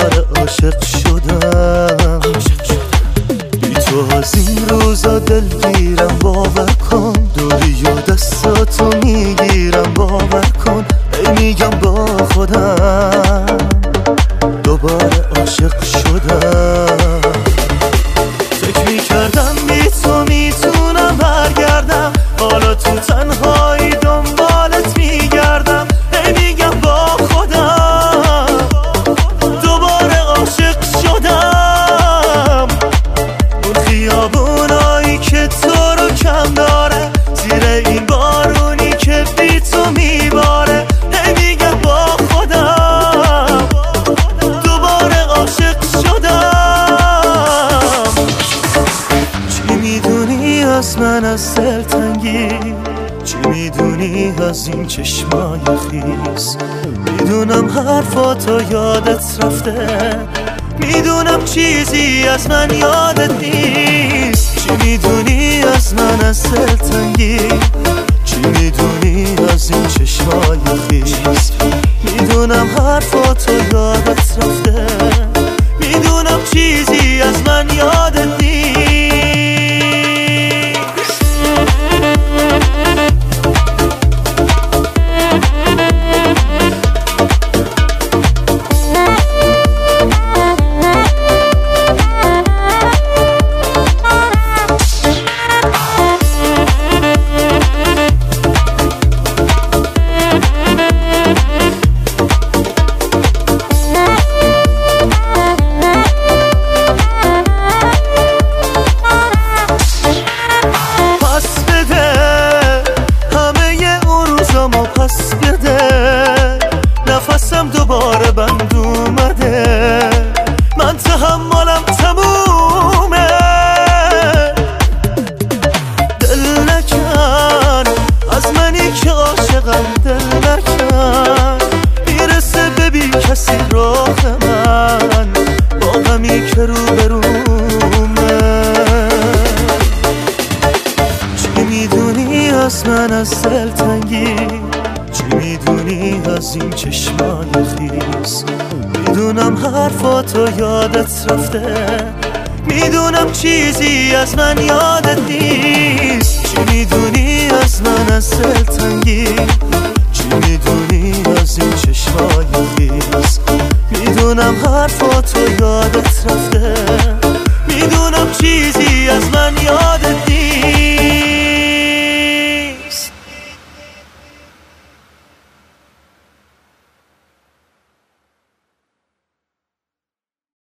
دوباره عاشق شدم. بی تو از این روزا دلگیرم، باور کن دوری و دستاتو میگیرم، باور کن ای میگم با خودم دوباره عاشق شدم. فکر میکردم بی تو میتونم برگردم، حالا تو تنهایی دنبالت میگردم، ای میگم با خودم دوباره عاشق شدم. اون خیابونایی که تو رو کم داره، زیر این بارونی که بی تو میباره، ای میگم با خودم دوباره عاشق شدم. چی میدونی از من از دلتنگی، چی میدونی از این چشمای خیس؟ میدونم حرفاتو یادت رفته، میدونم چیزی از من یادت نیست. چی میدونی از من از دلتنگی، چی میدونی از این چشمای خیس؟ میدونم حرفاتو یادت رفته، میدونم چیزی از من یادت نیست. پس بده نفسم دوباره بند اومده، من تحملم تمومه. دل نکن از منی که عاشقم، دل نکن میرسه ببین کسی راه من، با غمی که روبرومه. چی میدونی از من از دلتنگی، چی میدونی از این چشمای خیس؟ میدونم حرفاتو یادت رفته، میدونم چیزی از من یادت نیست. چی میدونی از من از دلتنگی، چی میدونی از این چشمای خیس؟ میدونم حرفاتو یادت رفته، میدونم چیزی